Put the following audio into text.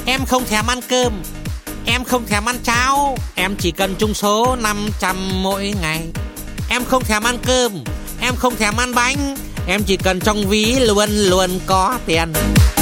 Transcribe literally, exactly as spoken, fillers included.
Em không thèm ăn cơm, em không thèm ăn cháo, em chỉ cần chung số năm trăm mỗi ngày. Em không thèm ăn cơm, em không thèm ăn bánh, em chỉ cần trong ví luôn luôn có tiền.